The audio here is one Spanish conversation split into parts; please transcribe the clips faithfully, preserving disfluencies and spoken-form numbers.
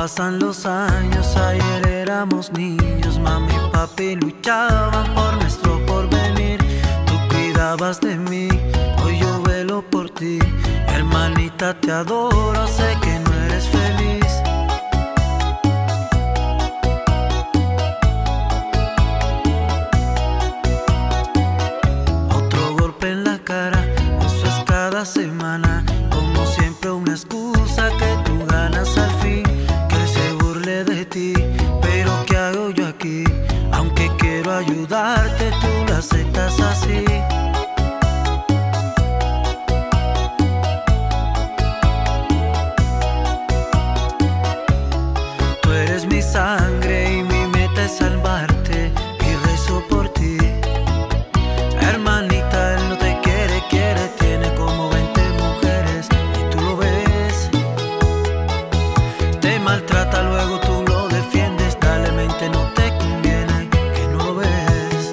Pasan los años, ayer éramos niños. Mami y papi luchaban por nuestro porvenir. Tú cuidabas de mí, hoy yo velo por ti. Hermanita, te adoro, sé que no eres feliz. Otro golpe en la cara, eso es cada semana. Como siempre una excusa que tú ganas al fin. De ti, pero ¿qué hago yo aquí? Aunque quiero ayudarte, tú lo aceptas así. Tú eres mi sangre y mi meta es salvarte, y rezo por ti. Hermanita, él no te quiere, quiere, tiene como veinte mujeres y tú lo ves. Te maltrata, luego tú lo defiendes, dale mente, no te conviene, que no lo ves.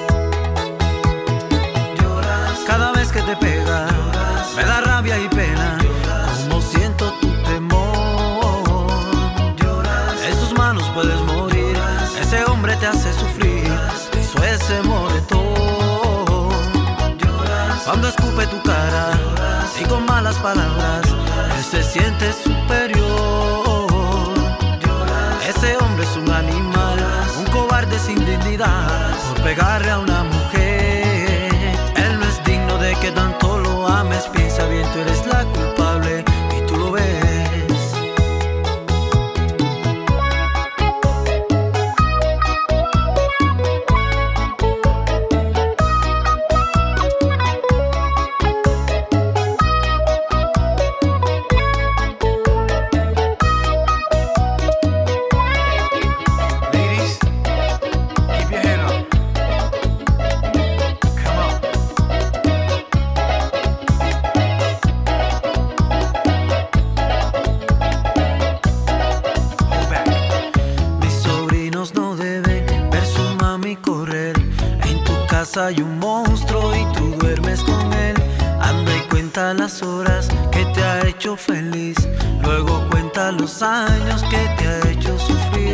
Lloras cada vez que te pega, lloras, me da rabia y pena, lloras, como siento tu temor. Lloras, en sus manos puedes morir, lloras, ese hombre te hace sufrir, lloras, eso es ese moretón. Lloras, cuando escupe tu cara, lloras, y con malas palabras, lloras, él se siente superior. Ese hombre es un animal, un cobarde sin dignidad, por pegarle a una mujer. Él no es digno de que tanto lo ames, piensa bien, tú eres la culpable y tú lo ves. Hay un monstruo y tú duermes con él. Anda y cuenta las horas que te ha hecho feliz. Luego cuenta los años que te ha hecho sufrir.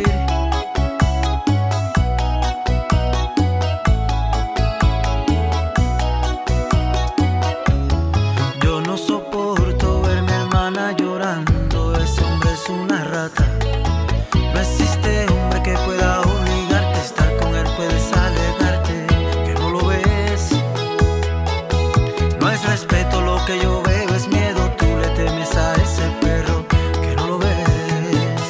Yo no soporto ver a mi hermana llorando. Ese hombre es una rata. No existe hombre que pueda obligarte a estar con él, puedes alegarte. Respeto, lo que yo veo es miedo. Tú le temes a ese perro que no lo ves.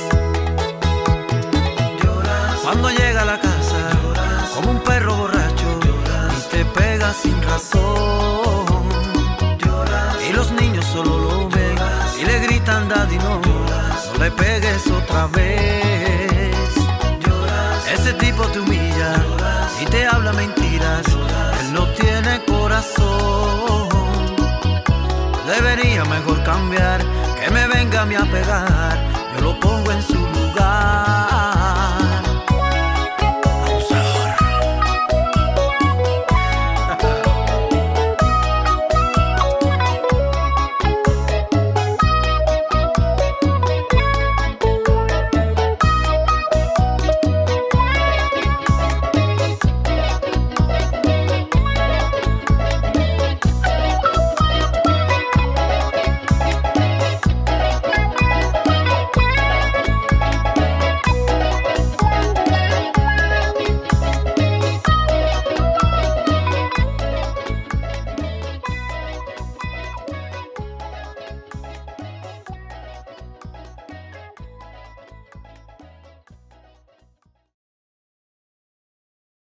Lloras cuando llega a la casa, lloras como un perro borracho, lloras y te pega sin razón. Lloras y los niños solo lo ven, lloras y le gritan daddy no, lloras, no le pegues otra vez. Lloras ese tipo te humilla, lloras y te habla mentiras, lloras él no tiene corazón. Debería mejor cambiar, que me venga a mí a pegar, yo lo pongo en su lugar.